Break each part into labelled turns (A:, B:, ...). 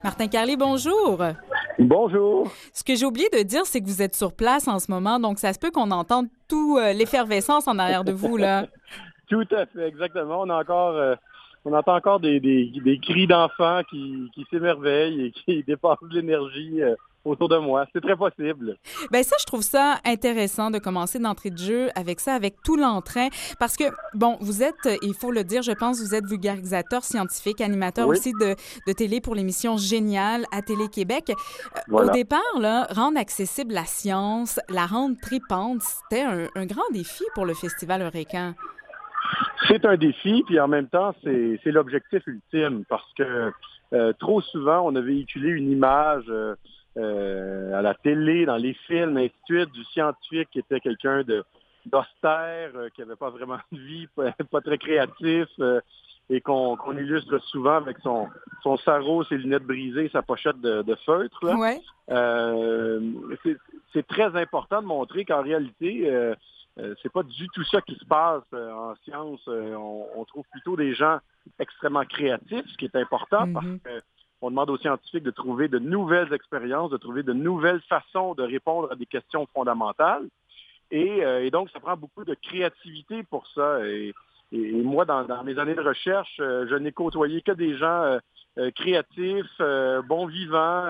A: Martin Carly, bonjour.
B: Bonjour.
A: Ce que j'ai oublié de dire, c'est que vous êtes sur place en ce moment, donc ça se peut qu'on entende tout l'effervescence en arrière de vous, là.
B: Tout à fait, exactement. On entend encore des cris d'enfants qui s'émerveillent et qui dépensent de l'énergie autour de moi. C'est très possible.
A: Ben ça, je trouve ça intéressant de commencer d'entrée de jeu avec ça, avec tout l'entrain, parce que, bon, vous êtes, il faut le dire, je pense, vous êtes vulgarisateur scientifique, animateur
B: Oui,
A: aussi de télé pour l'émission Génial à Télé-Québec. Au
B: voilà.
A: départ, là, rendre accessible la science, la rendre tripante, c'était un grand défi pour le Festival Eureka.
B: C'est un défi, puis en même temps, c'est l'objectif ultime parce que trop souvent, on a véhiculé une image à la télé, dans les films, ainsi de suite, du scientifique qui était quelqu'un d'austère, qui n'avait pas vraiment de vie, pas très créatif, et qu'on illustre souvent avec son sarrau, ses lunettes brisées, sa pochette de feutre, là.
A: Ouais.
B: Euh, c'est très important de montrer qu'en réalité, c'est pas du tout ça qui se passe en sciences. On trouve plutôt des gens extrêmement créatifs, ce qui est important parce
A: Mhm.
B: qu'on demande aux scientifiques de trouver de nouvelles expériences, de trouver de nouvelles façons de répondre à des questions fondamentales. Et donc, ça prend beaucoup de créativité pour ça. Et moi, dans mes années de recherche, je n'ai côtoyé que des gens créatifs, bons vivants,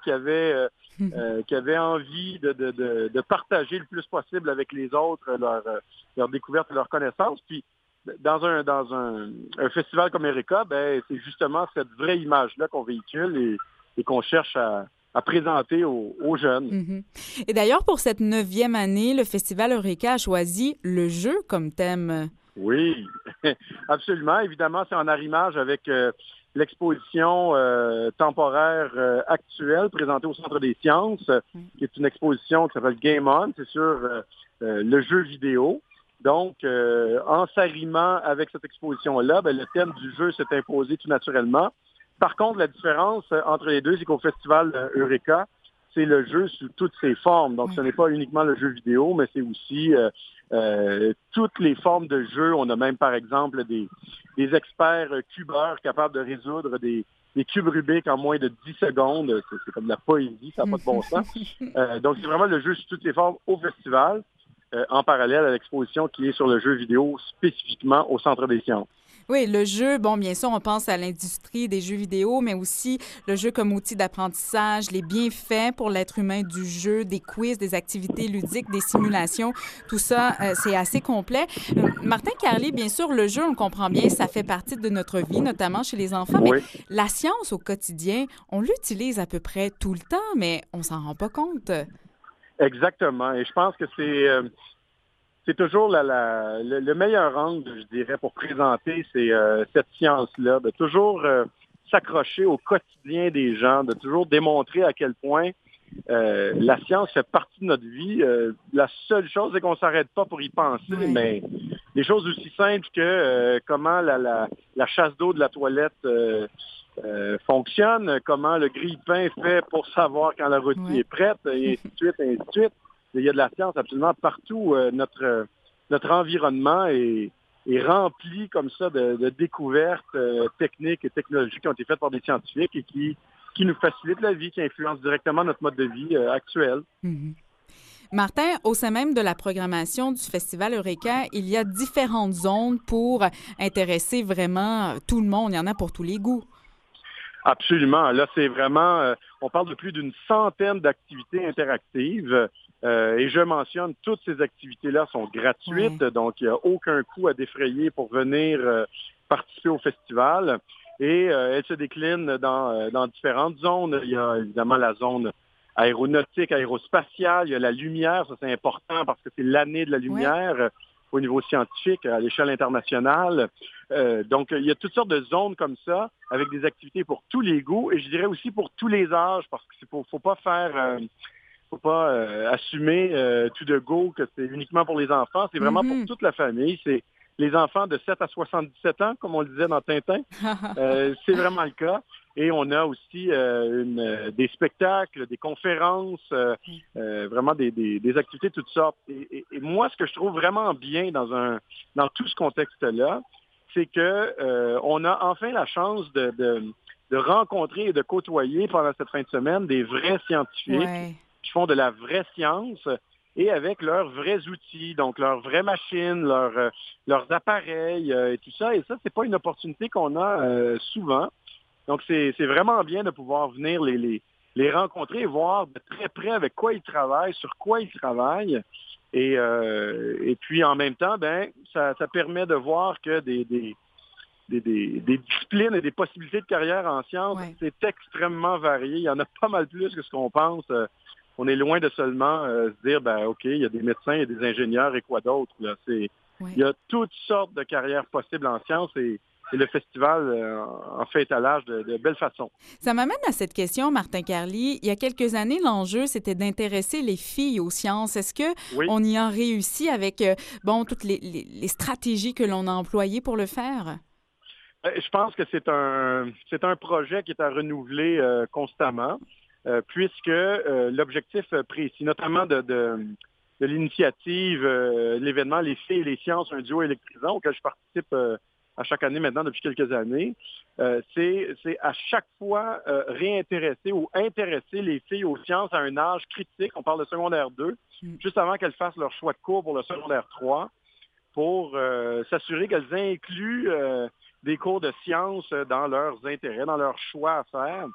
B: qui avaient envie de partager le plus possible avec les autres leur découverte et leurs connaissances. Puis, dans un festival comme Eureka, ben, c'est justement cette vraie image-là qu'on véhicule et qu'on cherche à présenter aux jeunes.
A: Mhm. Et d'ailleurs, pour cette 9e année, le Festival Eureka a choisi le jeu comme thème.
B: Oui, absolument. Évidemment, c'est en arrimage avec l'exposition temporaire actuelle présentée au Centre des sciences,
A: Oui.
B: qui est une exposition qui s'appelle Game On, c'est sur le jeu vidéo. Donc, en s'arrimant avec cette exposition-là, ben, le thème du jeu s'est imposé tout naturellement. Par contre, la différence entre les deux, c'est qu'au Festival Eureka, c'est le jeu sous toutes ses formes. Donc, ce
A: Oui.
B: n'est pas uniquement le jeu vidéo, mais c'est aussi toutes les formes de jeu. On a même, par exemple, des experts cubeurs capables de résoudre des cubes Rubik en moins de 10 secondes. C'est comme de la poésie, ça n'a pas de bon sens. Donc, c'est vraiment le jeu sous toutes les formes au festival, en parallèle à l'exposition qui est sur le jeu vidéo spécifiquement au Centre des sciences.
A: Oui, le jeu, bon, bien sûr, on pense à l'industrie des jeux vidéo, mais aussi le jeu comme outil d'apprentissage, les bienfaits pour l'être humain du jeu, des quiz, des activités ludiques, des simulations, tout ça, c'est assez complet. Martin Carly, bien sûr, le jeu, on comprend bien, ça fait partie de notre vie, notamment chez les enfants, mais
B: Oui,
A: la science au quotidien, on l'utilise à peu près tout le temps, mais on s'en rend pas compte.
B: exactement. Et je pense que c'est toujours le meilleur angle, je dirais, pour présenter cette science-là, de toujours s'accrocher au quotidien des gens, de toujours démontrer à quel point la science fait partie de notre vie. La seule chose, c'est qu'on ne s'arrête pas pour y penser,
A: Ouais.
B: mais des choses aussi simples que comment la chasse d'eau de la toilette fonctionne, comment le grille-pain fait pour savoir quand la rôtie
A: Ouais.
B: est prête, et ainsi de suite, et ainsi de suite. Il y a de la science absolument partout. Notre environnement est rempli comme ça de découvertes techniques et technologiques qui ont été faites par des scientifiques et qui nous facilitent la vie, qui influencent directement notre mode de vie actuel.
A: Mhm. Martin, au sein même de la programmation du Festival Eureka, il y a différentes zones pour intéresser vraiment tout le monde. Il y en a pour tous les goûts.
B: Absolument. Là, c'est vraiment, on parle de plus d'une centaine d'activités interactives. Et je mentionne, toutes ces activités-là sont gratuites,
A: Ouais.
B: donc il n'y a aucun coût à défrayer pour venir participer au festival. Et elles se déclinent dans différentes zones. Il y a évidemment la zone aéronautique, aérospatiale, il y a la lumière, ça c'est important parce que c'est l'année de la
A: Ouais.
B: lumière au niveau scientifique, à l'échelle internationale. Donc, il y a toutes sortes de zones comme ça, avec des activités pour tous les goûts, et je dirais aussi pour tous les âges, parce qu'il faut pas faut pas assumer tout de go que c'est uniquement pour les enfants. C'est vraiment pour
A: Mhm.
B: toute la famille. C'est les enfants de 7 à 77 ans, comme on le disait dans Tintin. C'est vraiment le cas. Et on a aussi des spectacles, des conférences, vraiment des activités de toutes sortes. Et moi, ce que je trouve vraiment bien dans tout ce contexte-là, c'est que on a enfin la chance de rencontrer et de côtoyer pendant cette fin de semaine des vrais scientifiques qui font de la vraie science et avec leurs vrais outils, donc leurs vraies machines, leurs appareils et tout ça. Et ça, c'est pas une opportunité qu'on a souvent. Donc, c'est vraiment bien de pouvoir venir les rencontrer et voir de très près avec quoi ils travaillent, sur quoi ils travaillent. Et puis, en même temps, ça permet de voir que des disciplines et des possibilités de carrière en sciences, c'est extrêmement varié. Il y en a pas mal plus que ce qu'on pense. On est loin de seulement se dire, OK, il y a des médecins, il y a des ingénieurs et quoi d'autre. Il y a toutes sortes de carrières possibles en sciences et le festival en fait étalage de belle façon.
A: Ça m'amène à cette question, Martin Carly. Il y a quelques années, l'enjeu, c'était d'intéresser les filles aux sciences. Est-ce qu'on y a réussi avec toutes les stratégies que l'on a employées pour le faire?
B: Je pense que c'est un projet qui est à renouveler constamment, puisque l'objectif précis, notamment de l'initiative, l'événement Les filles et les sciences, un duo électrisant auquel je participe à chaque année maintenant depuis quelques années, c'est à chaque fois réintéresser ou intéresser les filles aux sciences à un âge critique, on parle de secondaire 2, juste avant qu'elles fassent leur choix de cours pour le secondaire 3, pour s'assurer qu'elles incluent des cours de sciences dans leurs intérêts, dans leurs choix à faire.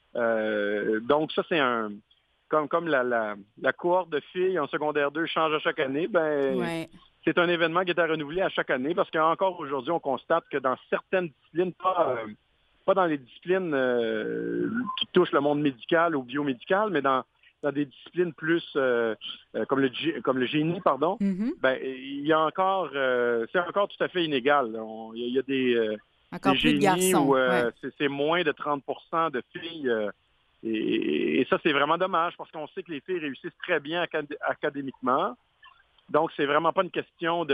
B: Donc ça, c'est comme la cohorte de filles en secondaire 2 change à chaque année, c'est un événement qui est à renouveler à chaque année parce qu'encore aujourd'hui, on constate que dans certaines disciplines, pas dans les disciplines qui touchent le monde médical ou biomédical, mais dans des disciplines plus comme le génie, pardon, il y a encore, c'est encore tout à fait inégal. Il y a des
A: génies de garçons,
B: où c'est moins de 30% de filles. Et ça, c'est vraiment dommage parce qu'on sait que les filles réussissent très bien académiquement. Donc, c'est vraiment pas une question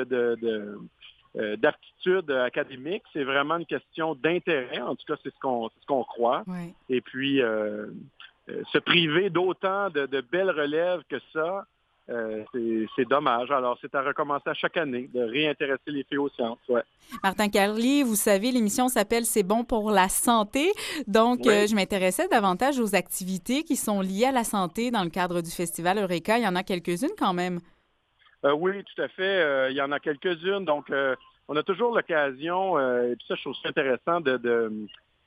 B: d'aptitude académique, c'est vraiment une question d'intérêt. En tout cas, c'est ce qu'on croit. Et puis, se priver d'autant de belles relèves que ça, c'est dommage. Alors, c'est à recommencer à chaque année, de réintéresser les filles aux sciences.
A: Martin Carly, vous savez, l'émission s'appelle « C'est bon pour la santé ». Donc, je m'intéressais davantage aux activités qui sont liées à la santé dans le cadre du Festival Eureka. Il y en a quelques-unes quand même.
B: Oui, tout à fait. Il y en a quelques-unes. Donc, on a toujours l'occasion, et puis ça, je trouve ça intéressant, de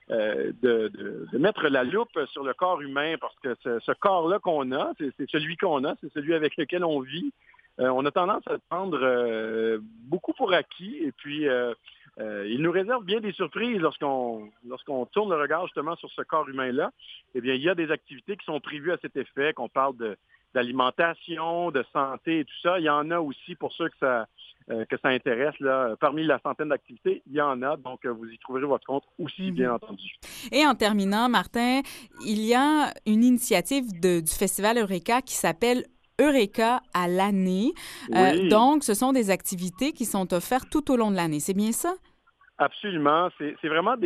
B: mettre la loupe sur le corps humain parce que ce corps-là qu'on a, c'est celui qu'on a, c'est celui avec lequel on vit. On a tendance à le prendre beaucoup pour acquis et puis il nous réserve bien des surprises lorsqu'on tourne le regard justement sur ce corps humain-là. Eh bien, il y a des activités qui sont prévues à cet effet, qu'on parle d'alimentation, de santé et tout ça. Il y en a aussi pour ceux que ça intéresse. Là. Parmi la centaine d'activités, il y en a. Donc, vous y trouverez votre compte aussi, bien entendu.
A: Et en terminant, Martin, il y a une initiative du Festival Eureka qui s'appelle Eureka à l'année. Donc, ce sont des activités qui sont offertes tout au long de l'année. C'est bien ça?
B: Absolument. C'est vraiment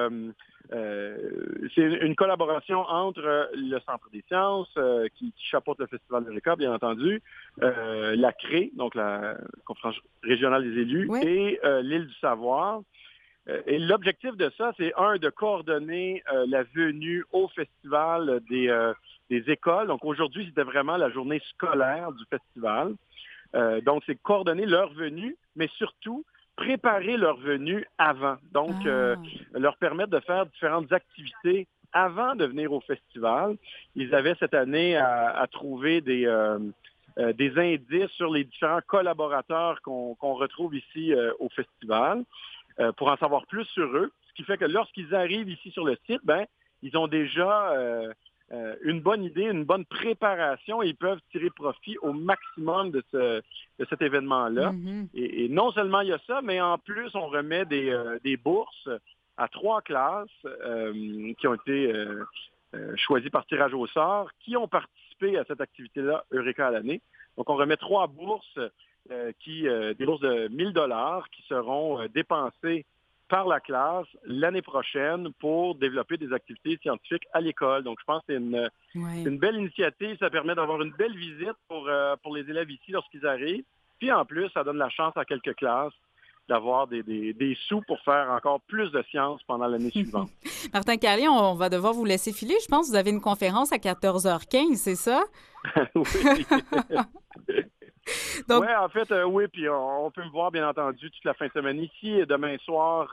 B: c'est une collaboration entre le Centre des sciences qui chapeaute le Festival Eureka, bien entendu, la CRE, donc la Conférence régionale des élus, et l'Île du Savoir. Et l'objectif de ça, c'est de coordonner la venue au festival des écoles. Donc aujourd'hui, c'était vraiment la journée scolaire du festival. Donc c'est coordonner leur venue, mais surtout préparer leur venue avant. Donc, leur permettre de faire différentes activités avant de venir au festival. Ils avaient cette année à trouver des indices sur les différents collaborateurs qu'on retrouve ici au festival pour en savoir plus sur eux. Ce qui fait que lorsqu'ils arrivent ici sur le site, ils ont déjà une bonne idée, une bonne préparation et ils peuvent tirer profit au maximum de cet événement-là. Et non seulement il y a ça, mais en plus, on remet des bourses à 3 classes qui ont été choisies par tirage au sort, qui ont participé à cette activité-là Eureka à l'année. Donc, on remet 3 bourses, des bourses de 1 000 $ qui seront dépensées par la classe l'année prochaine pour développer des activités scientifiques à l'école. Donc, je pense que c'est une belle initiative. Ça permet d'avoir une belle visite pour les élèves ici lorsqu'ils arrivent. Puis, en plus, ça donne la chance à quelques classes d'avoir des sous pour faire encore plus de sciences pendant l'année suivante.
A: Martin Carly, on va devoir vous laisser filer. Je pense que vous avez une conférence à 14h15, c'est ça?
B: Oui.
A: Donc...
B: Oui, en fait, oui, puis on peut me voir, bien entendu, toute la fin de semaine ici. Et demain soir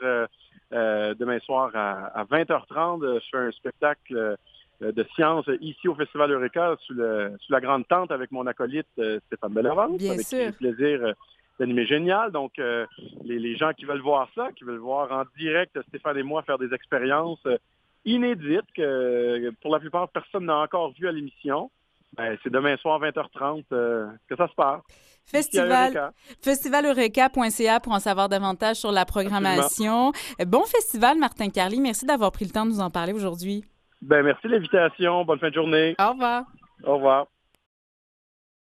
B: à 20h30, je fais un spectacle de sciences ici au Festival Eureka sous la grande tente avec mon acolyte Stéphane Bellavance,
A: Bien
B: avec
A: sûr.
B: qui j'ai le plaisir d'animer Génial. Donc, les gens qui veulent voir ça, qui veulent voir en direct Stéphane et moi faire des expériences inédites que pour la plupart, personne n'a encore vu à l'émission, ben, c'est demain soir 20h30 que ça se passe.
A: Festivaleureka.ca pour en savoir davantage sur la programmation. Absolument. Bon festival, Martin Carly. Merci d'avoir pris le temps de nous en parler aujourd'hui.
B: Ben, merci de l'invitation. Bonne fin de journée.
A: Au revoir.
B: Au revoir.